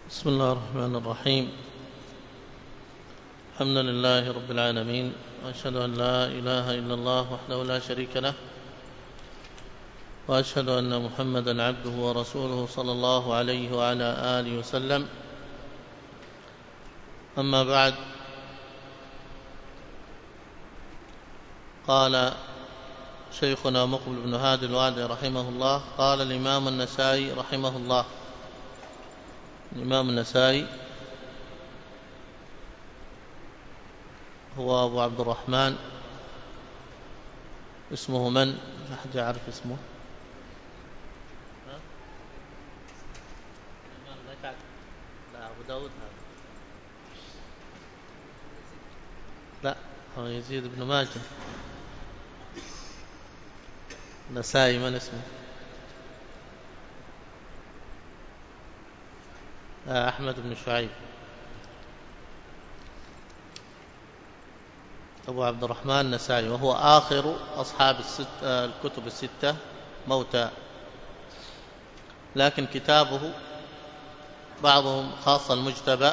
بسم الله الرحمن الرحيم. الحمد لله رب العالمين، وأشهد أن لا إله إلا الله وحده لا شريك له، وأشهد أن محمدا عبده ورسوله صلى الله عليه وعلى آله وسلم. أما بعد، قال شيخنا مقبل بن هادي الوادعي رحمه الله: قال الإمام النسائي رحمه الله. الإمام النسائي هو أبو عبد الرحمن. اسمه من؟ أحد يعرف اسمه؟ لا، أبو داود هذا. لا، هو يزيد بن ماجه. النسائي من اسمه؟ أحمد بن شعيب. أبو عبد الرحمن النسائي، وهو آخر أصحاب الكتب الستة موتى، لكن كتابه بعضهم خاصة المجتبى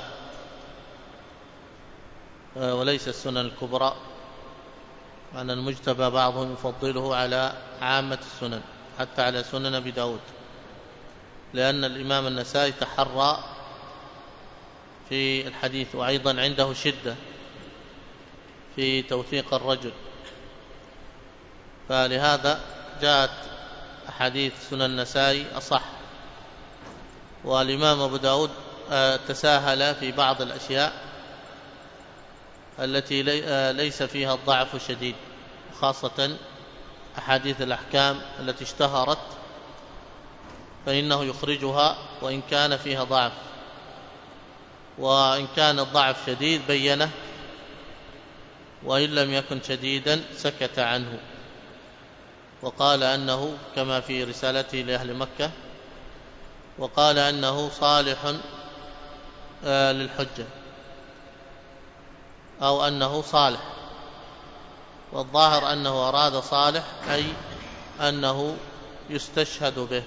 وليس السنن الكبرى، وأن المجتبى بعضهم يفضله على عامة السنن، حتى على سنن أبي داود، لأن الإمام النسائي تحرى في الحديث، وأيضا عنده شدة في توثيق الرجل، فلهذا جاءت أحاديث سنن النسائي أصح. والإمام أبو داود تساهل في بعض الأشياء التي ليس فيها الضعف الشديد، خاصة أحاديث الأحكام التي اشتهرت، فإنه يخرجها وإن كان فيها ضعف، وإن كان الضعف شديد بينه، وإن لم يكن شديدا سكت عنه، وقال أنه كما في رسالته لأهل مكة، وقال أنه صالح للحجة، أو أنه صالح، والظاهر أنه أراد صالح أي أنه يستشهد به.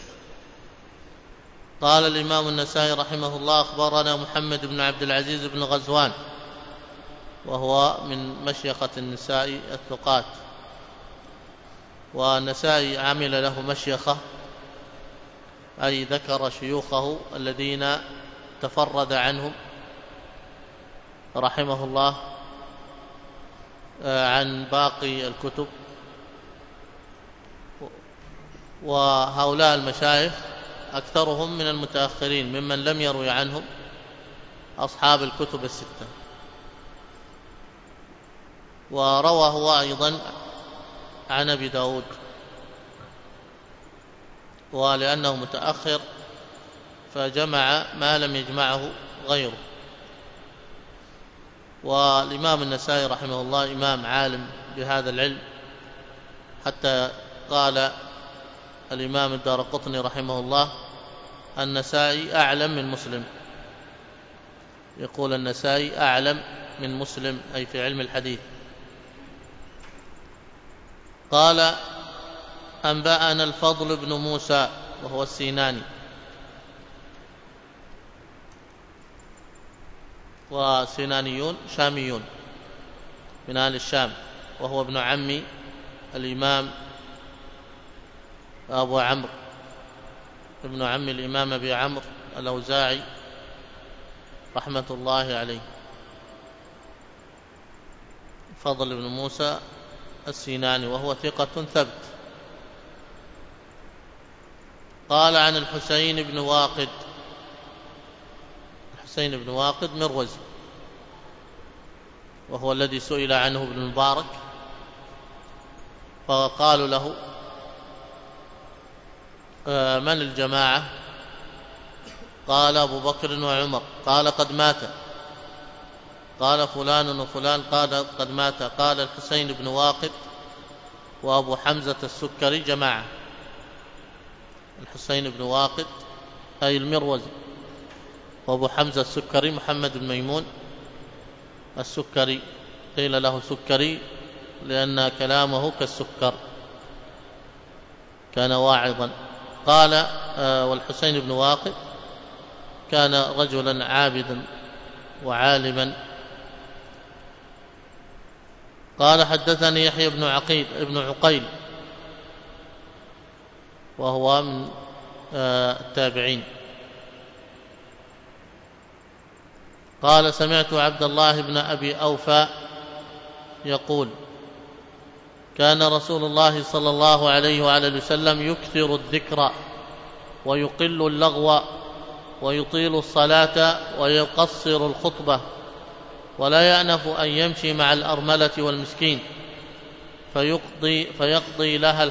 قال الإمام النسائي رحمه الله: أخبرنا محمد بن عبد العزيز بن غزوان، وهو من مشيخة النساء الثقات، والنسائي عمل له مشيخة، أي ذكر شيوخه الذين تفرد عنهم رحمه الله عن باقي الكتب. وهؤلاء المشايخ أكثرهم من المتأخرين ممن لم يروي عنهم أصحاب الكتب الستة. وروى هو أيضا عن أبي داود، ولأنه متأخر فجمع ما لم يجمعه غيره. والإمام النسائي رحمه الله إمام عالم بهذا العلم، حتى قال الإمام الدارقطني رحمه الله: النسائي أعلم من مسلم. يقول النسائي أعلم من مسلم، أي في علم الحديث. قال: أنبأنا الفضل بن موسى، وهو السيناني، وسينانيون شاميون من أهل الشام، وهو ابن عم الإمام أبو عمرو، ابن عم الإمام أبي عمرو الأوزاعي رحمة الله عليه، فضل بن موسى السيناني، وهو ثقة ثبت. قال: عن الحسين بن واقد. الحسين بن واقد مروزي، وهو الذي سئل عنه ابن المبارك، فقالوا له: من الجماعة؟ قال: أبو بكر وعمر. قال: قد مات. قال: فلان وفلان. قال: قد مات. قال: الحسين بن واقد وأبو حمزة السكري جماعة. الحسين بن واقد أي المروزي، وأبو حمزة السكري محمد بن ميمون السكري، قيل له سكري لأن كلامه كالسكر، كان واعظا. قال: والحسين بن واقد وكان رجلا عابدا وعالما. قال حدثني يحيى بن عقيل وهو من التابعين قال سمعت عبد الله بن أبي أوفى يقول كان رسول الله صلى الله عليه وآله وسلم يكثر الذكر ويقل اللغو ويطيل الصلاة ويقصر الخطبة ولا يأنف أن يمشي مع الأرملة والمسكين فيقضي له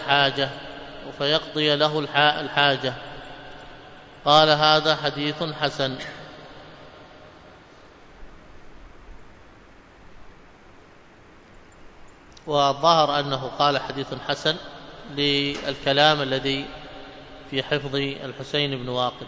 الحاجة. قال هذا حديث حسن. والظاهر أنه قال حديث حسن للكلام الذي في حفظ الحسين بن واقد.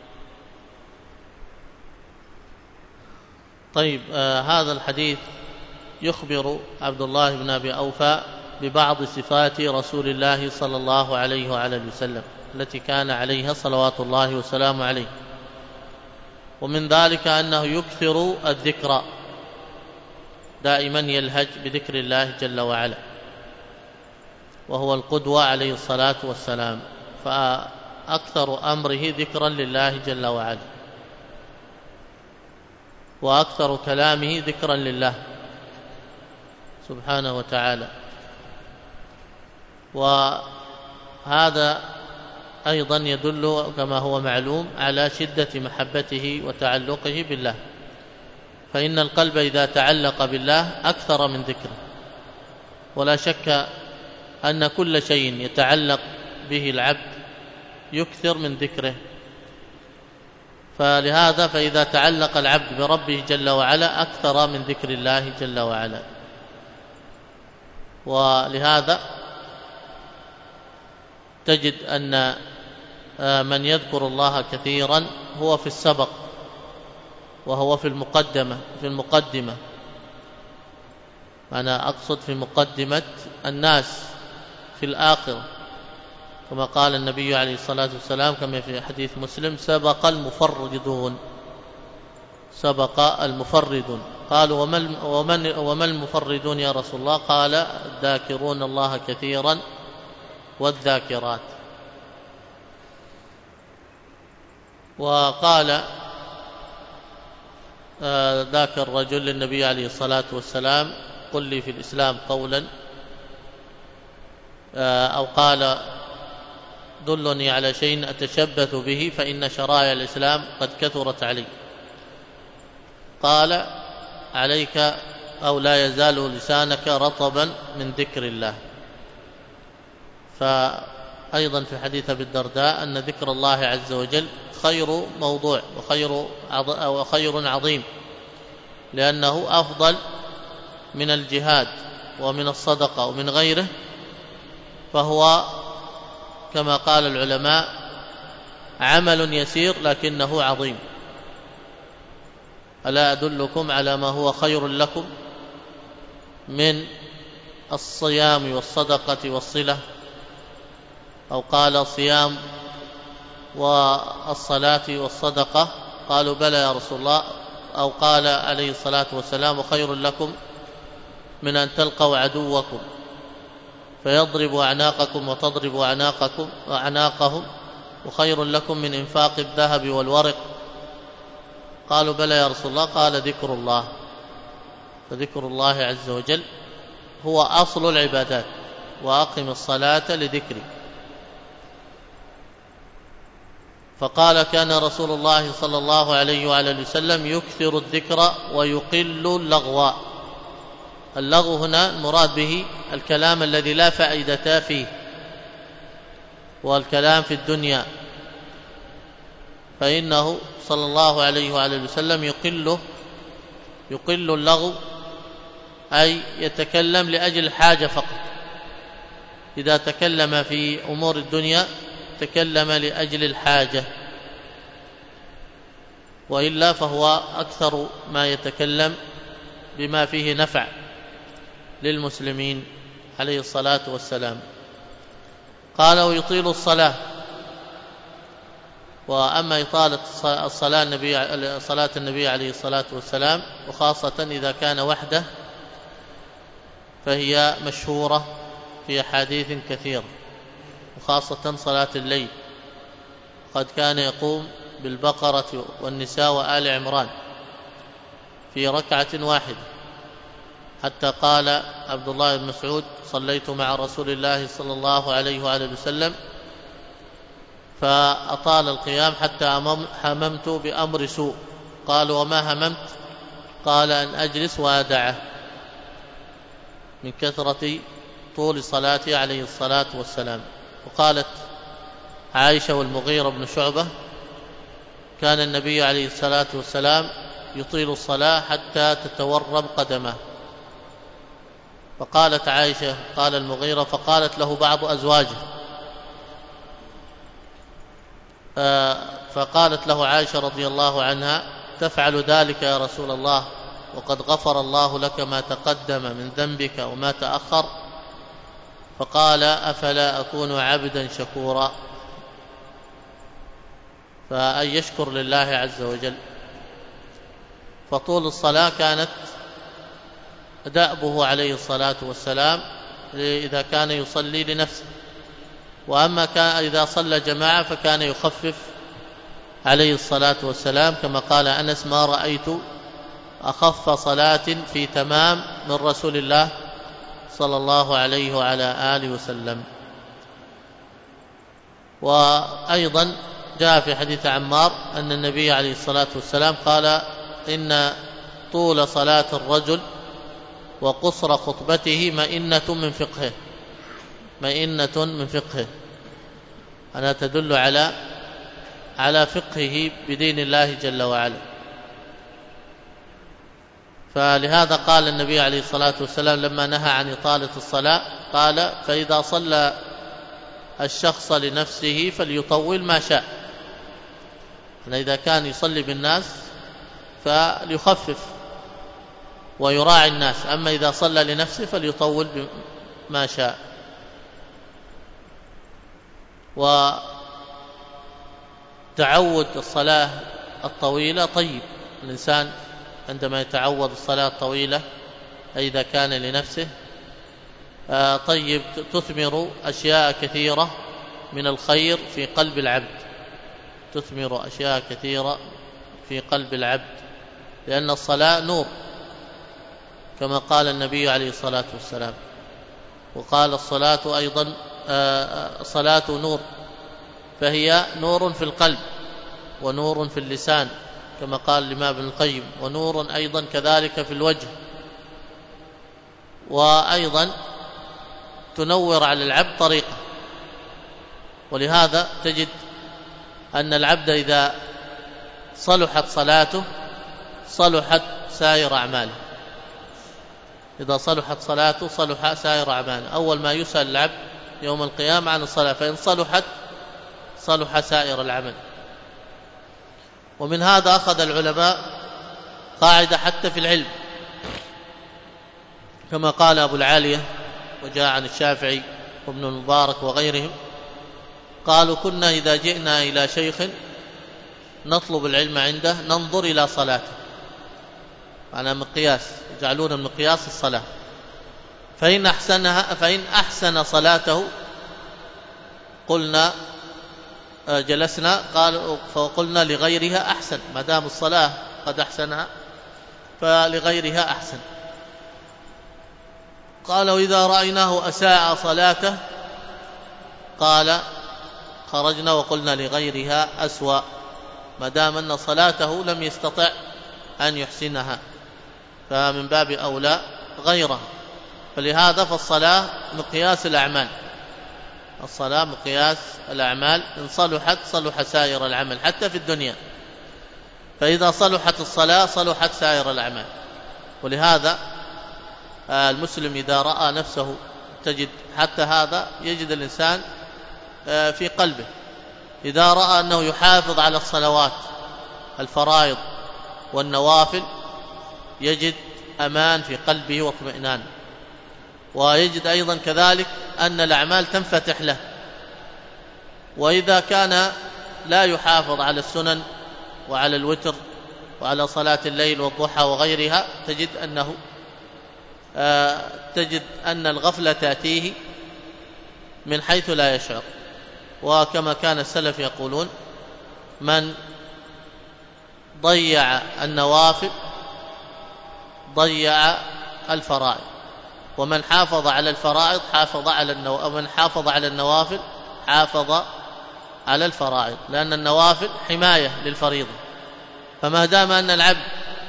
طيب، هذا الحديث يخبر عبد الله بن أبي أوفى ببعض صفات رسول الله صلى الله عليه وعلى وسلم التي كان عليها صلوات الله وسلامه عليه، ومن ذلك أنه يكثر الذكر، دائما يلهج بذكر الله جل وعلا، وهو القدوة عليه الصلاة والسلام، فأكثر أمره ذكرا لله جل وعلا، وأكثر كلامه ذكرا لله سبحانه وتعالى. وهذا أيضا يدل كما هو معلوم على شدة محبته وتعلقه بالله، فإن القلب إذا تعلق بالله أكثر من ذكره، ولا شك أن كل شيء يتعلق به العبد يكثر من ذكره. فلهذا فإذا تعلق العبد بربه جل وعلا أكثر من ذكر الله جل وعلا. ولهذا تجد أن من يذكر الله كثيرا هو في السبق، وهو في المقدمة أنا أقصد في مقدمة الناس في الآخرة، كما قال النبي عليه الصلاة والسلام كما في حديث مسلم سبق المفردون. قالوا وما المفردون يا رسول الله؟ قال الذاكرون الله كثيرا والذاكرات. وقال ذاك الرجل للنبي عليه الصلاة والسلام قل لي في الإسلام قولا، أو قال دلني على شيء أتشبث به فإن شرائع الإسلام قد كثرت علي. قال عليك أو لا يزال لسانك رطبا من ذكر الله. فأيضا في حديث أبي الدرداء أن ذكر الله عز وجل خير موضوع وخير عظيم، لأنه أفضل من الجهاد ومن الصدقة ومن غيره، فهو كما قال العلماء عمل يسير لكنه عظيم. ألا أدلكم على ما هو خير لكم من الصيام والصدقة والصلة؟ أو قال صيام والصلاة والصدقة؟ قالوا بلى يا رسول الله. أو قال عليه الصلاة والسلام خير لكم من أن تلقوا عدوكم فيضرب أعناقكم وتضرب أعناقهم، وخير لكم من إنفاق الذهب والورق. قالوا بلى يا رسول الله. قال ذكر الله. فذكر الله عز وجل هو أصل العبادات، وأقم الصلاة لذكري. فقال كان رسول الله صلى الله عليه وآله وسلم يكثر الذكر ويقل اللغو. اللغو هنا المراد به الكلام الذي لا فائدة فيه، والكلام في الدنيا، فإنه صلى الله عليه وآله وسلم يقل اللغو، أي يتكلم لأجل الحاجة فقط. إذا تكلم في أمور الدنيا تكلم لأجل الحاجة، وإلا فهو أكثر ما يتكلم بما فيه نفع للمسلمين عليه الصلاة والسلام. قال ويطيل الصلاة. وأما إطالة صلاة النبي عليه الصلاة والسلام وخاصة إذا كان وحده فهي مشهورة في أحاديث كثيرة، وخاصة صلاة الليل، قد كان يقوم بالبقرة والنساء وآل عمران في ركعة واحدة، حتى قال عبد الله بن مسعود: صليت مع رسول الله صلى الله عليه وآله وسلم فأطال القيام حتى هممت بأمر سوء. قالوا: وما هممت؟ قال: أن أجلس وأدعه، من كثرة طول صلاته عليه الصلاة والسلام. وقالت عائشة والمغيرة بن شعبة: كان النبي عليه الصلاة والسلام يطيل الصلاة حتى تتورم قدمه. فقالت عائشة: قال المغيرة: فقالت له بعض أزواجه، فقالت له عائشة رضي الله عنها: تفعل ذلك يا رسول الله وقد غفر الله لك ما تقدم من ذنبك وما تأخر؟ فقال: أفلا أكون عبدا شكورا؟ فأن يشكر لله عز وجل. فطول الصلاة كانت دأبه عليه الصلاة والسلام إذا كان يصلي لنفسه، وأما إذا صلى جماعة فكان يخفف عليه الصلاة والسلام، كما قال أنس: ما رأيت أخف صلاة في تمام من رسول الله صلى الله عليه وعلى آله وسلم. وأيضا جاء في حديث عمار أن النبي عليه الصلاة والسلام قال: إن طول صلاة الرجل وقصر خطبته مئنة من فقهه، أنا تدل على فقهه بدين الله جل وعلا. فلهذا قال النبي عليه الصلاة والسلام لما نهى عن إطالة الصلاة قال: فإذا صلى الشخص لنفسه فليطول ما شاء، يعني إذا كان يصلي بالناس فليخفف ويراعي الناس، أما إذا صلى لنفسه فليطول ما شاء. وتعود الصلاة الطويلة طيب، الإنسان عندما يتعود الصلاة الطويلة أي إذا كان لنفسه طيب، تثمر أشياء كثيرة من الخير في قلب العبد، تثمر أشياء كثيرة في قلب العبد، لأن الصلاة نور كما قال النبي عليه الصلاة والسلام. وقال الصلاة أيضا صلاة نور، فهي نور في القلب ونور في اللسان كما قال الإمام ابن القيم، ونور أيضا كذلك في الوجه، وأيضا تنور على العبد طريقه. ولهذا تجد أن العبد إذا صلحت صلاته صلحت سائر أعماله، إذا صلحت صلاته صلح سائر أعماله. أول ما يسأل العبد يوم القيامة عن الصلاة، فإن صلحت صلح سائر العمل. ومن هذا أخذ العلماء قاعدة حتى في العلم، كما قال أبو العالية وجاء عن الشافعي وابن المبارك وغيرهم، قالوا: كنا إذا جئنا إلى شيخ نطلب العلم عنده ننظر إلى صلاته، على مقياس، يجعلون المقياس الصلاة، فإن أحسن صلاته قلنا جلسنا، فقلنا لغيرها أحسن، ما دام الصلاة قد أحسنها فلغيرها أحسن. قال: وإذا رأيناه أساء صلاته قال خرجنا وقلنا لغيرها أسوأ، ما دام أن صلاته لم يستطع أن يحسنها فمن باب أولى غيره. فلهذا فالصلاة مقياس الأعمال، الصلاة مقياس الأعمال، إن صلحت صلح سائر العمل حتى في الدنيا، فإذا صلحت الصلاة صلحت سائر الأعمال. ولهذا المسلم إذا رأى نفسه، تجد حتى هذا يجد الإنسان في قلبه، إذا رأى أنه يحافظ على الصلوات الفرائض والنوافل يجد أمان في قلبه واطمئنان، ويجد أيضا كذلك أن الأعمال تنفتح له. وإذا كان لا يحافظ على السنن وعلى الوتر وعلى صلاة الليل والضحى وغيرها تجد أن الغفلة تأتيه من حيث لا يشعر. وكما كان السلف يقولون: من ضيع النوافل ضيع الفرائض، ومن حافظ على الفرائض ومن حافظ على النوافل حافظ على الفرائض، لأن النوافل حماية للفريضة. فما دام أن العبد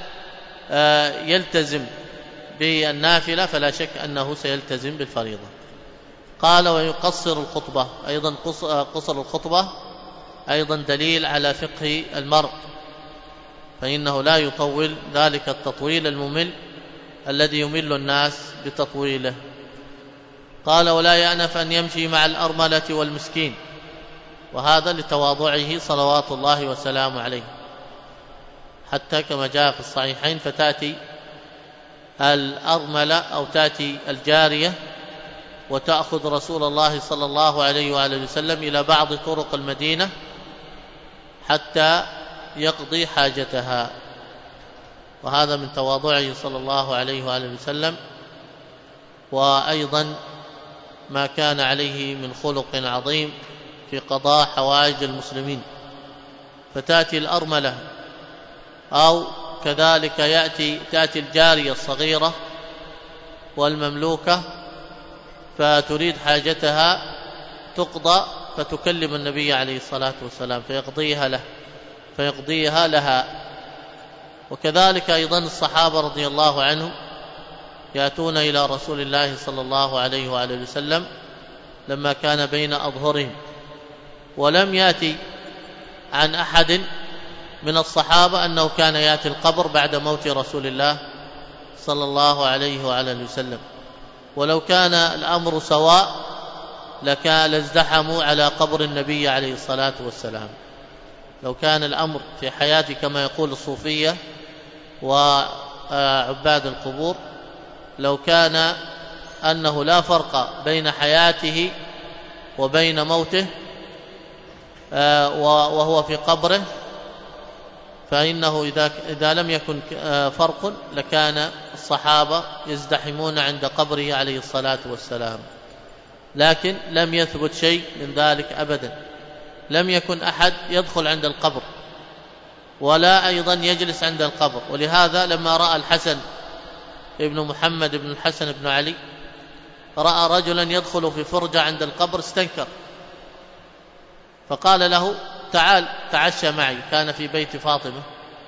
يلتزم بالنافلة فلا شك أنه سيلتزم بالفريضة. قال: ويقصر الخطبة، أيضا قصر الخطبة أيضا دليل على فقه المرء، فإنه لا يطول ذلك التطويل الممل الذي يمل الناس بتطويله. قال: ولا يأنف أن يمشي مع الأرملة والمسكين، وهذا لتواضعه صلوات الله وسلامه عليه، حتى كما جاء في الصحيحين: فتأتي الأرملة أو تأتي الجارية وتأخذ رسول الله صلى الله عليه وآله وسلم إلى بعض طرق المدينة حتى يقضي حاجتها، وهذا من تواضعه صلى الله عليه وآله وسلم، وأيضا ما كان عليه من خلق عظيم في قضاء حوائج المسلمين. فتأتي الأرملة أو كذلك تأتي الجارية الصغيرة والمملوكة فتريد حاجتها تقضى، فتكلم النبي عليه الصلاة والسلام فيقضيها لها. وكذلك أيضا الصحابة رضي الله عنهم يأتون إلى رسول الله صلى الله عليه وآله وسلم لما كان بين أظهرهم، ولم يأتي عن أحد من الصحابة أنه كان يأتي القبر بعد موت رسول الله صلى الله عليه وآله وسلم. ولو كان الأمر سواء لازدحموا على قبر النبي عليه الصلاة والسلام. لو كان الأمر في حياته كما يقول الصوفية وعباد القبور، لو كان أنه لا فرق بين حياته وبين موته وهو في قبره، فإنه إذا لم يكن فرق لكان الصحابة يزدحمون عند قبره عليه الصلاة والسلام. لكن لم يثبت شيء من ذلك أبدا، لم يكن أحد يدخل عند القبر ولا أيضا يجلس عند القبر. ولهذا لما رأى الحسن ابن محمد بن الحسن بن علي رأى رجلا يدخل في فرجة عند القبر استنكر، فقال له: تعال تعشى معي، كان في بيت فاطمة.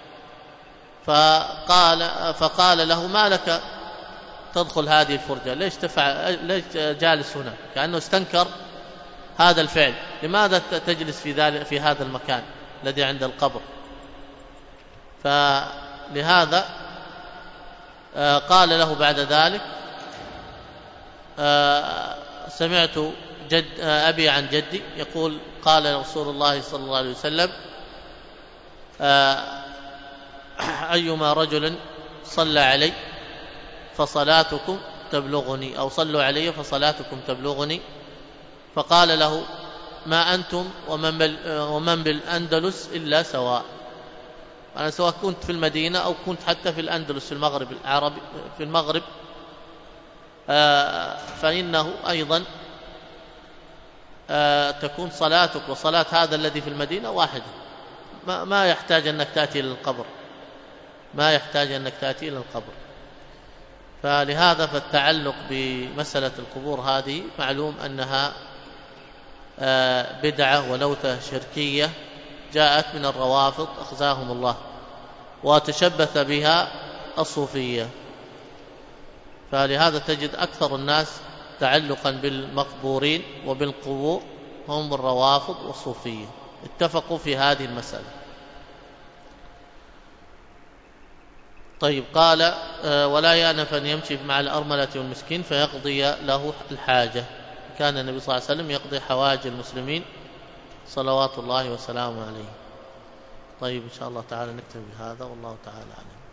فقال له: ما لك تدخل هذه الفرجة؟ ليش جالس هنا؟ كأنه استنكر هذا الفعل، لماذا تجلس في هذا المكان الذي عند القبر؟ فلهذا قال له بعد ذلك: سمعت أبي عن جدي يقول: قال رسول الله صلى الله عليه وسلم: أيما رجل صلى علي فصلاتكم تبلغني، أو صلوا علي فصلاتكم تبلغني. فقال له: ما أنتم ومن بالأندلس إلا سواء. أنا سواء كنت في المدينة أو كنت حتى في الأندلس في المغرب العربي في المغرب، فإنه أيضا تكون صلاتك وصلاة هذا الذي في المدينة واحدة، ما يحتاج أنك تأتي للقبر، فلهذا فالتعلق بمسألة القبور هذه معلوم أنها بدعة ولوثة شركية جاءت من الروافض أخزاهم الله، وتشبث بها الصوفية. فلهذا تجد أكثر الناس تعلقا بالمقبورين وبالقبور هم الروافض والصوفية، اتفقوا في هذه المسألة. طيب، قال: ولا يأنف أن يمشي مع الأرملة والمسكين فيقضي له الحاجة. كان النبي صلى الله عليه وسلم يقضي حوائج المسلمين صلوات الله وسلامه عليه. طيب، إن شاء الله تعالى نكتفي بهذا، والله تعالى أعلم.